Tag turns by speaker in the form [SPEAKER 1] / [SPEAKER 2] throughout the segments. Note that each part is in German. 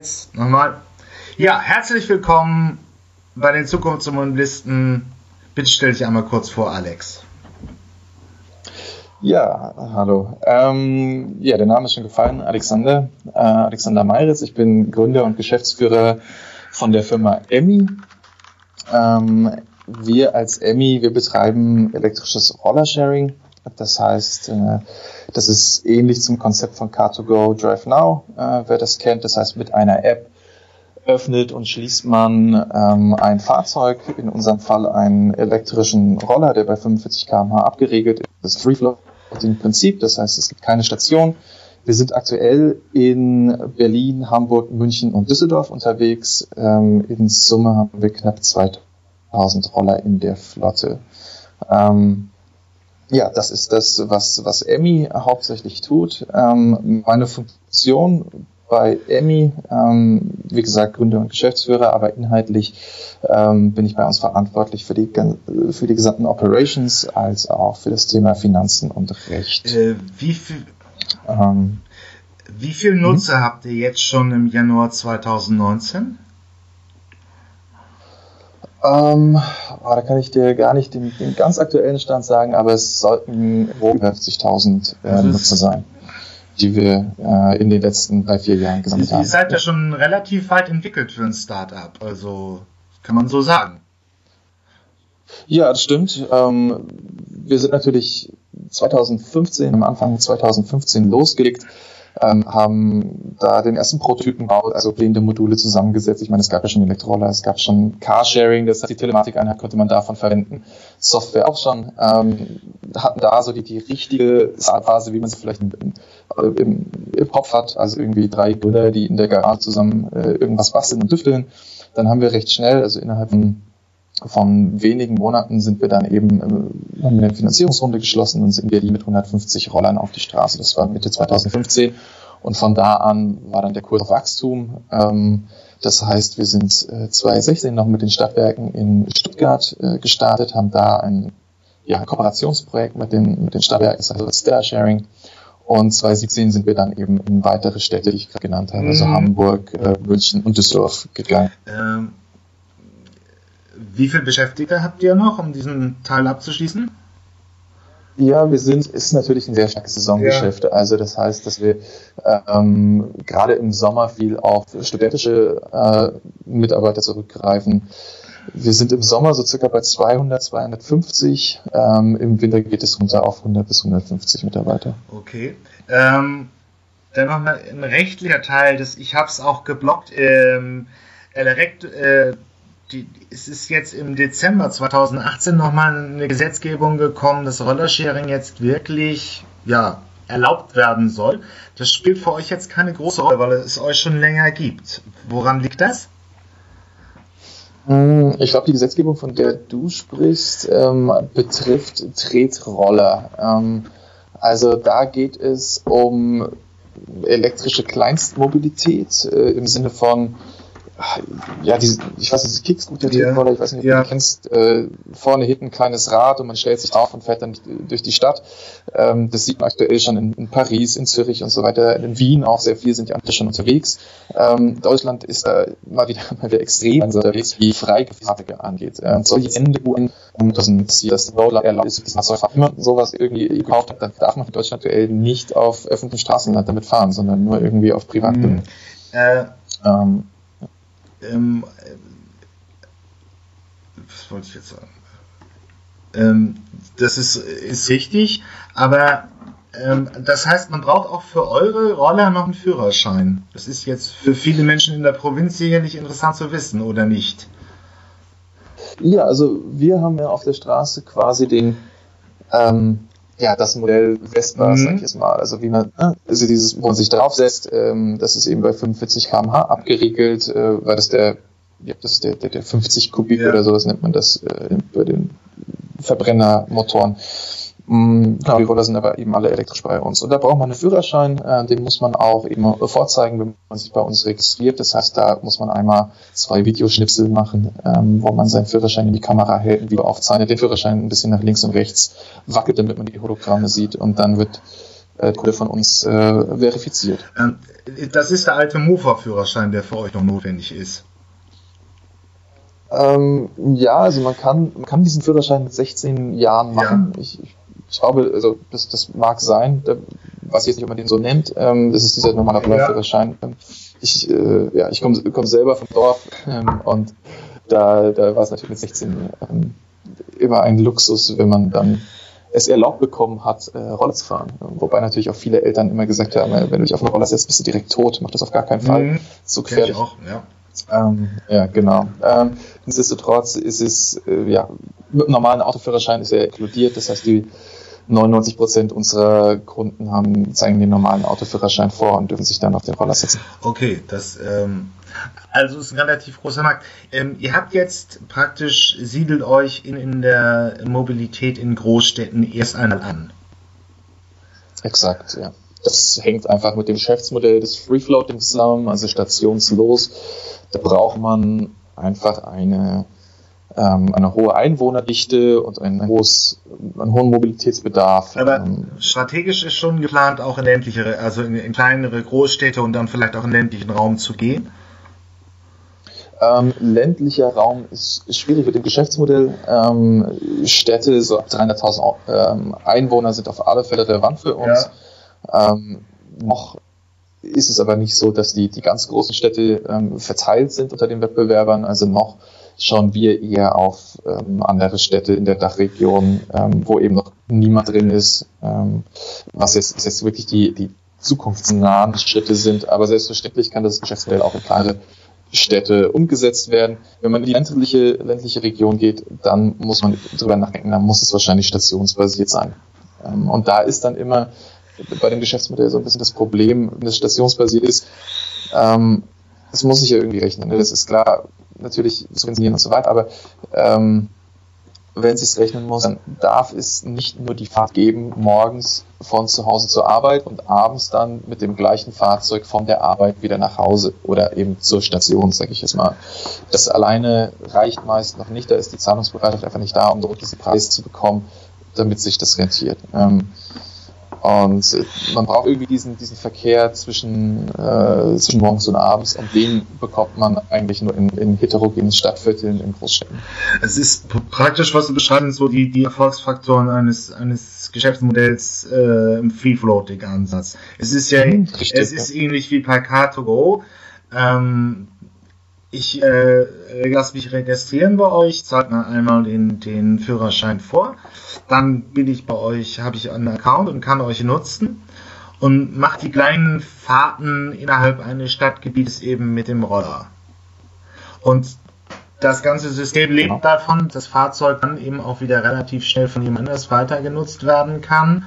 [SPEAKER 1] Jetzt nochmal. Ja, herzlich willkommen bei den Zukunftsmobilisten. Bitte stell dich einmal kurz vor, Alex.
[SPEAKER 2] Ja, hallo. Der Name ist schon gefallen, Alexander Meiritz. Ich bin Gründer und Geschäftsführer von der Firma Emmi. Wir als Emmi, wir betreiben elektrisches Rollersharing. Das heißt, das ist ähnlich zum Konzept von Car2Go, Drive Now, wer das kennt. Das heißt, mit einer App öffnet und schließt man ein Fahrzeug, in unserem Fall einen elektrischen Roller, der bei 45 km/h abgeregelt ist. Das ist Free-Floating-Prinzip, das heißt, es gibt keine Station. Wir sind aktuell in Berlin, Hamburg, München und Düsseldorf unterwegs. In Summe haben wir knapp 2000 Roller in der Flotte. Ja, das ist das, was Emmi hauptsächlich tut. Meine Funktion bei Emmi, wie gesagt, Gründer und Geschäftsführer, aber inhaltlich bin ich bei uns verantwortlich für die gesamten Operations als auch für das Thema Finanzen und Recht.
[SPEAKER 1] Wie viel Nutzer habt ihr jetzt schon im Januar 2019?
[SPEAKER 2] Da kann ich dir gar nicht den ganz aktuellen Stand sagen, aber es sollten über 50.000 Nutzer sein, die wir in den letzten 3-4 Jahren gesammelt haben.
[SPEAKER 1] Ihr seid ja schon relativ weit entwickelt für ein Startup, also kann man so sagen.
[SPEAKER 2] Ja, das stimmt. Wir sind natürlich am Anfang 2015 losgelegt, haben da den ersten Prototypen gebaut, also blinde Module zusammengesetzt. Ich meine, es gab ja schon Elektroroller, es gab schon Carsharing, das heißt, die Telematikeinheit konnte man davon verwenden, Software auch schon, hatten da so die richtige Phase, wie man sie vielleicht im Kopf hat, also irgendwie 3 Brüder, die in der Garage zusammen irgendwas basteln und tüfteln. Dann haben wir recht schnell, also innerhalb von wenigen Monaten sind wir dann eben, haben eine Finanzierungsrunde geschlossen und sind wir mit 150 Rollern auf die Straße. Das war Mitte 2015 und von da an war dann der Kurs auf Wachstum. Das heißt, wir sind 2016 noch mit den Stadtwerken in Stuttgart gestartet, haben da ein Kooperationsprojekt mit den Stadtwerken, das heißt Stellar Sharing. Und 2017 sind wir dann eben in weitere Städte, die ich gerade genannt habe, also Hamburg, München und Düsseldorf gegangen.
[SPEAKER 1] Wie viele Beschäftigte habt ihr noch, um diesen Teil abzuschließen?
[SPEAKER 2] Ja, ist natürlich ein sehr starkes Saisongeschäft. Ja. Also das heißt, dass wir gerade im Sommer viel auf studentische Mitarbeiter zurückgreifen. Wir sind im Sommer so circa bei 200, 250. Im Winter geht es runter auf 100 bis 150 Mitarbeiter.
[SPEAKER 1] Okay. Dann nochmal ein rechtlicher Teil, ich habe es auch geblockt. Es ist jetzt im Dezember 2018 nochmal eine Gesetzgebung gekommen, dass Rollersharing jetzt wirklich erlaubt werden soll. Das spielt für euch jetzt keine große Rolle, weil es euch schon länger gibt. Woran liegt das?
[SPEAKER 2] Ich glaube, die Gesetzgebung, von der du sprichst, betrifft Tretroller. Also da geht es um elektrische Kleinstmobilität im Sinne von ich weiß nicht, das Kickscooter-Tretroller, ich weiß nicht, ob du die kennst, vorne hinten ein kleines Rad und man stellt sich auf und fährt dann durch die Stadt. Das sieht man aktuell schon in Paris, in Zürich und so weiter, in Wien auch sehr viel, sind die andere schon unterwegs. Deutschland ist mal wieder extrem unterwegs, wie Freigefahrzeuge angeht. Solche Änderungen, dass das Roller erlaubt ist, das Fahrzeug immer sowas irgendwie gekauft hat, dann darf man in Deutschland aktuell nicht auf öffentlichem Straßenland damit fahren, sondern nur irgendwie auf Privatbahnen.
[SPEAKER 1] Was wollte ich jetzt sagen? Das ist richtig, aber das heißt, man braucht auch für eure Roller noch einen Führerschein. Das ist jetzt für viele Menschen in der Provinz sicherlich interessant zu wissen, oder nicht?
[SPEAKER 2] Ja, also wir haben ja auf der Straße quasi das Modell Vespa, sag ich jetzt mal, also wo man sich draufsetzt, das ist eben bei 45 km/h abgeriegelt, weil das der 50 Kubik oder sowas nennt man das bei den Verbrennermotoren. Die Roller sind aber eben alle elektrisch bei uns. Und da braucht man einen Führerschein, den muss man auch eben vorzeigen, wenn man sich bei uns registriert. Das heißt, da muss man einmal 2 Videoschnipsel machen, wo man seinen Führerschein in die Kamera hält und wieder aufzeichnet, den Führerschein ein bisschen nach links und rechts wackelt, damit man die Hologramme sieht. Und dann wird Kunde von uns verifiziert.
[SPEAKER 1] Das ist der alte Mofa-Führerschein, der für euch noch notwendig ist.
[SPEAKER 2] Ja, also man kann diesen Führerschein mit 16 Jahren machen. Ja. Ich glaube, also das mag sein, was ihr jetzt nicht unbedingt so nennt. Das ist dieser normale Führerschein. Ich komme selber vom Dorf und da war es natürlich mit 16 immer ein Luxus, wenn man dann es erlaubt bekommen hat, Roller zu fahren. Wobei natürlich auch viele Eltern immer gesagt haben, wenn du dich auf einen Roller setzt, bist du direkt tot, mach das auf gar keinen Fall. So gefährlich.
[SPEAKER 1] Auch, ja.
[SPEAKER 2] Ja, genau. Nichtsdestotrotz ist es, mit einem normalen Autoführerschein ist er inkludiert, das heißt, die 99% unserer Kunden zeigen den normalen Autoführerschein vor und dürfen sich dann auf den Roller setzen.
[SPEAKER 1] Okay, das also ist ein relativ großer Markt. Ihr habt jetzt praktisch, siedelt euch in der Mobilität in Großstädten erst einmal an.
[SPEAKER 2] Exakt, ja. Das hängt einfach mit dem Geschäftsmodell des Free-Floating zusammen, also stationslos. Da braucht man einfach eine hohe Einwohnerdichte und einen hohen Mobilitätsbedarf.
[SPEAKER 1] Aber strategisch ist schon geplant, auch in ländlichere, also in kleinere Großstädte und dann vielleicht auch in ländlichen Raum zu gehen?
[SPEAKER 2] Ländlicher Raum ist schwierig mit dem Geschäftsmodell. Städte, so ab 300.000 Einwohner sind auf alle Fälle relevant für uns. Ja. Noch ist es aber nicht so, dass die ganz großen Städte verteilt sind unter den Wettbewerbern. Also noch schauen wir eher auf andere Städte in der Dachregion, wo eben noch niemand drin ist, was jetzt wirklich die zukunftsnahen Schritte sind. Aber selbstverständlich kann das Geschäftsmodell auch in kleinere Städte umgesetzt werden. Wenn man in die ländliche Region geht, dann muss man drüber nachdenken, dann muss es wahrscheinlich stationsbasiert sein. Und da ist dann immer bei dem Geschäftsmodell so ein bisschen das Problem, wenn es stationsbasiert ist, das muss sich ja irgendwie rechnen. Ne? Das ist klar, natürlich subventionieren und so weiter, aber wenn es sich rechnen muss, dann darf es nicht nur die Fahrt geben, morgens von zu Hause zur Arbeit und abends dann mit dem gleichen Fahrzeug von der Arbeit wieder nach Hause oder eben zur Station, sage ich jetzt mal. Das alleine reicht meist noch nicht, da ist die Zahlungsbereitschaft einfach nicht da, um dort diesen Preis zu bekommen, damit sich das rentiert. Und man braucht irgendwie diesen Verkehr zwischen morgens und abends, und den bekommt man eigentlich nur in heterogenen Stadtvierteln, in Großstädten.
[SPEAKER 1] Es ist praktisch, was du beschreibst, so die Erfolgsfaktoren eines Geschäftsmodells im Free-Floating-Ansatz. Es ist ja, ist ähnlich wie bei Car2Go. Ich lasse mich registrieren bei euch, zeige mir einmal den Führerschein vor, dann bin ich bei euch, habe ich einen Account und kann euch nutzen und mache die kleinen Fahrten innerhalb eines Stadtgebietes eben mit dem Roller. Und das ganze System lebt davon, dass das Fahrzeug dann eben auch wieder relativ schnell von jemand anders weiter genutzt werden kann.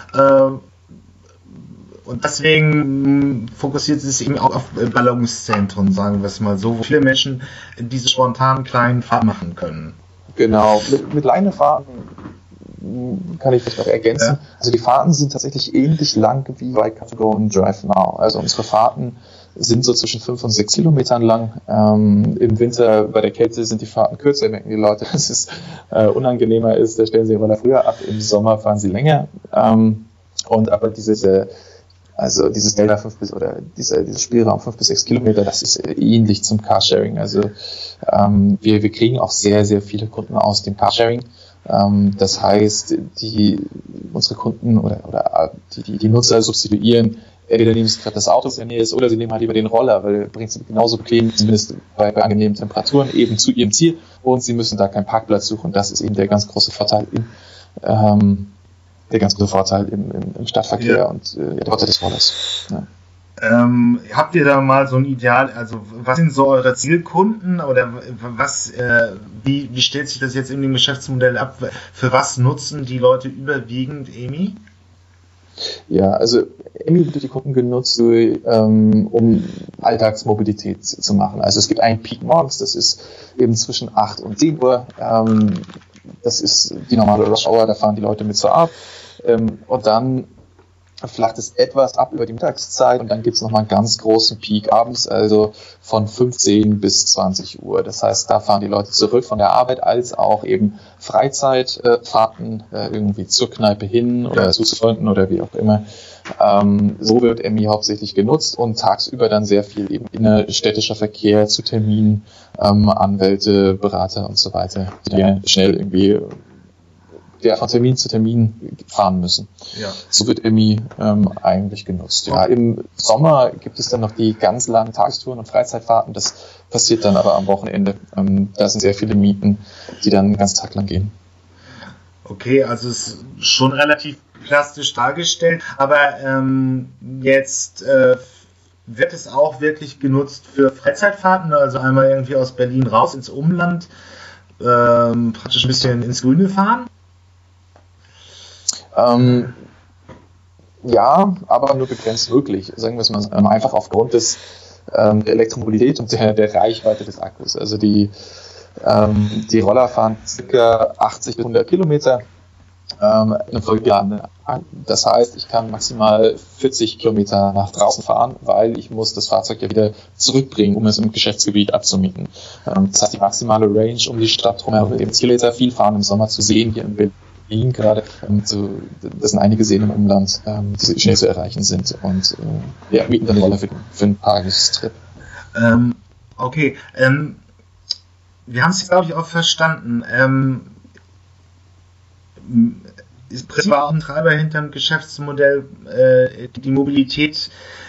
[SPEAKER 1] Und deswegen fokussiert es sich eben auch auf Ballungszentren, sagen wir es mal so, wo viele Menschen diese spontanen kleinen Fahrten machen können.
[SPEAKER 2] Genau, mit kleinen Fahrten kann ich vielleicht noch ergänzen. Ja. Also die Fahrten sind tatsächlich ähnlich lang wie bei Car2Go und DriveNow. Also unsere Fahrten sind so zwischen 5 und 6 Kilometern lang. Im Winter bei der Kälte sind die Fahrten kürzer, merken die Leute, dass es unangenehmer ist, da stellen sie immer früher ab, im Sommer fahren sie länger. Aber dieses Delta 5 bis oder dieser Spielraum 5 bis 6 Kilometer, das ist ähnlich zum Carsharing. Also wir kriegen auch sehr, sehr viele Kunden aus dem Carsharing. Das heißt, unsere Kunden oder die Nutzer substituieren, entweder nehmen sie gerade das Auto, das in der Nähe ist, oder sie nehmen halt lieber den Roller, weil er bringt sie genauso bequem, zumindest bei angenehmen Temperaturen, eben zu ihrem Ziel, und sie müssen da keinen Parkplatz suchen. Das ist eben der ganz große Vorteil im Stadtverkehr, ja. Und der Vorteil des Rollers. Ja.
[SPEAKER 1] Habt ihr da mal so ein Ideal, also was sind so eure Zielkunden oder wie stellt sich das jetzt in dem Geschäftsmodell ab? Für was nutzen die Leute überwiegend EMI?
[SPEAKER 2] Ja, also EMI wird durch die Kunden genutzt, um Alltagsmobilität zu machen. Also es gibt einen Peak morgens, das ist eben zwischen 8 und 10 Uhr. Das ist die normale Rush Hour, da fahren die Leute mit zur Arbeit. Und dann flacht es etwas ab über die Mittagszeit und dann gibt es nochmal einen ganz großen Peak abends, also von 15 bis 20 Uhr. Das heißt, da fahren die Leute zurück von der Arbeit, als auch eben Freizeitfahrten irgendwie zur Kneipe hin oder zu Freunden oder wie auch immer. So wird Emmi hauptsächlich genutzt und tagsüber dann sehr viel eben innerstädtischer Verkehr zu Terminen, Anwälte, Berater und so weiter, die ja schnell irgendwie von Termin zu Termin fahren müssen. Ja. So wird Emmi eigentlich genutzt. Ja, im Sommer gibt es dann noch die ganz langen Tagestouren und Freizeitfahrten. Das passiert dann aber am Wochenende. Da sind sehr viele Mieten, die dann den ganzen Tag lang gehen.
[SPEAKER 1] Okay, also es ist schon relativ plastisch dargestellt, aber jetzt wird es auch wirklich genutzt für Freizeitfahrten, also einmal irgendwie aus Berlin raus ins Umland, praktisch ein bisschen ins Grüne fahren?
[SPEAKER 2] Ja, aber nur begrenzt wirklich, sagen wir es mal, einfach aufgrund der Elektromobilität und der Reichweite des Akkus. Also die Roller fahren ca. 80 bis 100 Kilometer eine vollgeladene. Das heißt, ich kann maximal 40 Kilometer nach draußen fahren, weil ich muss das Fahrzeug ja wieder zurückbringen, um es im Geschäftsgebiet abzumieten. Das heißt, die maximale Range um die Stadt drumherum mit dem Kilometer, viel fahren im Sommer zu sehen hier in Berlin gerade, das sind einige Seen im Umland, die schnell zu erreichen sind und mieten dann die Roller für einen Tagestrip.
[SPEAKER 1] Okay, wir haben es jetzt, glaube ich, auch verstanden. Ist Prinzip auch ein Treiber hinter dem Geschäftsmodell, die Mobilität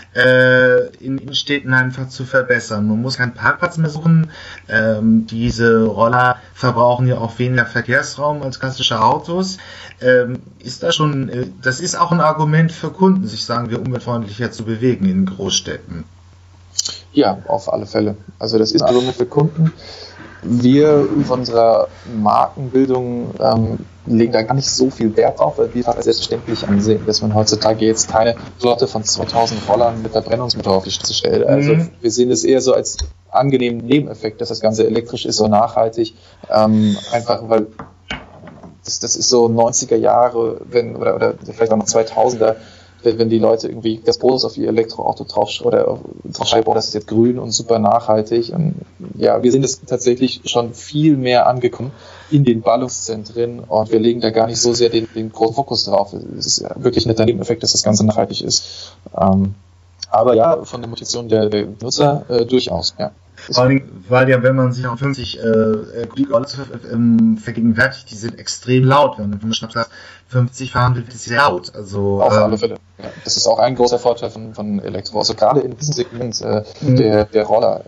[SPEAKER 1] in Städten einfach zu verbessern. Man muss keinen Parkplatz mehr suchen. Diese Roller verbrauchen ja auch weniger Verkehrsraum als klassische Autos. Ist das ist auch ein Argument für Kunden, sich, sagen wir, umweltfreundlicher zu bewegen in Großstädten?
[SPEAKER 2] Ja, auf alle Fälle. Also das ist ein Argument für Kunden. Wir von unserer Markenbildung legen da gar nicht so viel Wert drauf, weil wir als selbstverständlich ansehen, dass man heutzutage jetzt keine Flotte von 2000 Rollern mit Verbrennungsmotor auf die Straße stellt. Also wir sehen es eher so als angenehmen Nebeneffekt, dass das Ganze elektrisch ist, so nachhaltig, einfach weil das ist so 90er Jahre, oder vielleicht auch noch 2000er, wenn die Leute irgendwie das Bonus auf ihr Elektroauto draufschreiben, das ist jetzt grün und super nachhaltig. Und ja, wir sind es tatsächlich schon viel mehr angekommen in den Ballungszentren und wir legen da gar nicht so sehr den großen Fokus drauf. Es ist ja wirklich ein netter Nebeneffekt, dass das Ganze nachhaltig ist. Aber ja, von der Motivation der Nutzer durchaus, ja.
[SPEAKER 1] Vor allem, weil ja, wenn man sich auch 50 Roller vergegenwärtigt, die sind extrem laut. Wenn man schnappt sagt, 50 fahren, wird es sehr laut. Also,
[SPEAKER 2] auf alle Fälle. Ja, das ist auch ein großer Vorteil von Elektro. Also gerade in diesem Segment der Roller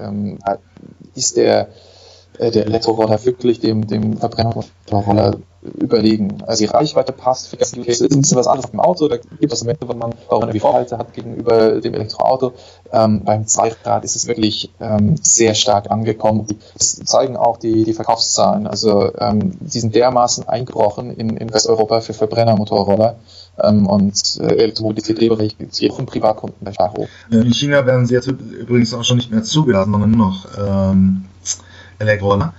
[SPEAKER 2] ist der Elektroroller wirklich dem Verbrennerroller überlegen. Also die Reichweite passt, für ganz viele Cases ist ein bisschen was anderes beim Auto, da gibt es Momente, wo man auch irgendwie Vorhalte hat gegenüber dem Elektroauto. Beim Zweirad ist es wirklich sehr stark angekommen. Das zeigen auch die Verkaufszahlen. Also die sind dermaßen eingebrochen in Westeuropa für Verbrennermotorroller. Und Elektromobilität gibt es hier auch im Privatkunden bei Faro.
[SPEAKER 1] In China werden sie jetzt übrigens auch schon nicht mehr zugelassen, sondern nur noch Elektroroller.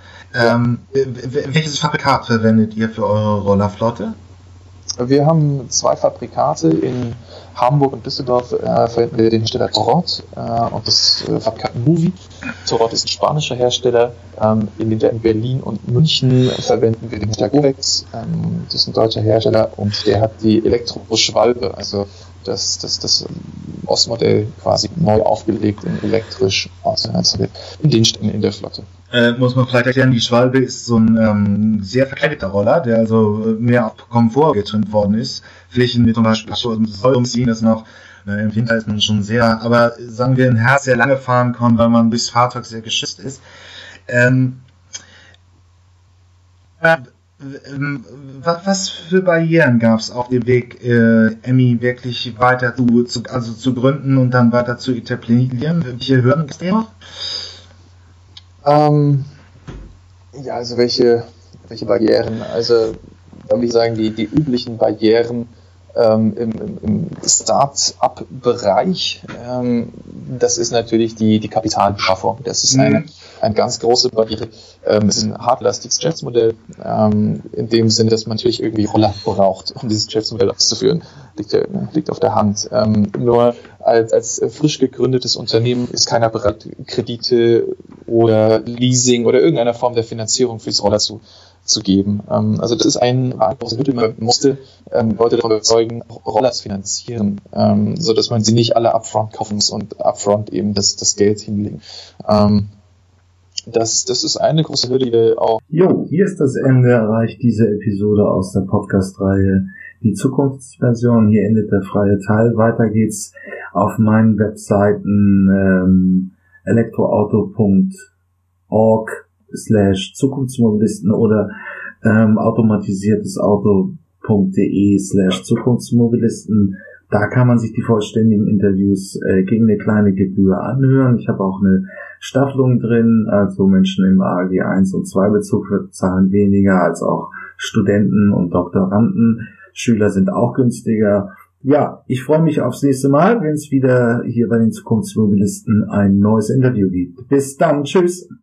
[SPEAKER 1] Welches Fabrikat verwendet ihr für eure Rollerflotte?
[SPEAKER 2] Wir haben 2 Fabrikate in Hamburg und Düsseldorf, verwenden wir den Hersteller Torot und das Fabrikat Movie. Torot ist ein spanischer Hersteller. In Berlin und München verwenden wir den Hersteller Govex. Das ist ein deutscher Hersteller und der hat die Elektroschwalbe, also das Ostmodell quasi neu aufgelegt in elektrisch in den Ständen in der Flotte.
[SPEAKER 1] Muss man vielleicht erklären, die Schwalbe ist so ein sehr verkleideter Roller, der also mehr auf Komfort getrimmt worden ist. Flächen mit zum Beispiel Säulumziehen, das noch, im Winter ist man schon sehr, aber sagen wir, ein Herz sehr lange fahren kann, weil man durchs Fahrzeug sehr geschützt ist. Was für Barrieren gab es auf dem Weg, Emmi wirklich weiter zu gründen und dann weiter zu etablieren? Welche Hürden gibt es noch?
[SPEAKER 2] Ja, also welche Barrieren? Also, da würde ich sagen, die üblichen Barrieren im Start-up-Bereich, das ist natürlich die Kapitalbeschaffung. Das ist eine ganz große Barriere. Es ist ein hartlastiges Geschäftsmodell, in dem Sinne, dass man natürlich irgendwie Roller braucht, um dieses Geschäftsmodell auszuführen. Liegt auf der Hand. Nur als frisch gegründetes Unternehmen ist keiner bereit, Kredite oder Leasing oder irgendeiner Form der Finanzierung fürs Roller zu geben. Also das ist ein großes Mittel. Man musste Leute davon überzeugen, Roller zu finanzieren, so dass man sie nicht alle upfront kaufen muss und upfront eben das Geld hinlegen. Das ist eine große Hürde, die wir auch...
[SPEAKER 1] Jo, hier ist das Ende erreicht diese Episode aus der Podcast-Reihe Die Zukunftsversion. Hier endet der freie Teil. Weiter geht's auf meinen Webseiten elektroauto.org/Zukunftsmobilisten oder automatisiertesauto.de/Zukunftsmobilisten. Da kann man sich die vollständigen Interviews gegen eine kleine Gebühr anhören. Ich habe auch eine Staffelung drin, also Menschen im AG 1 und 2 Bezug zahlen weniger als auch Studenten und Doktoranden. Schüler sind auch günstiger. Ja, ich freue mich aufs nächste Mal, wenn es wieder hier bei den Zukunftsmobilisten ein neues Interview gibt. Bis dann, tschüss!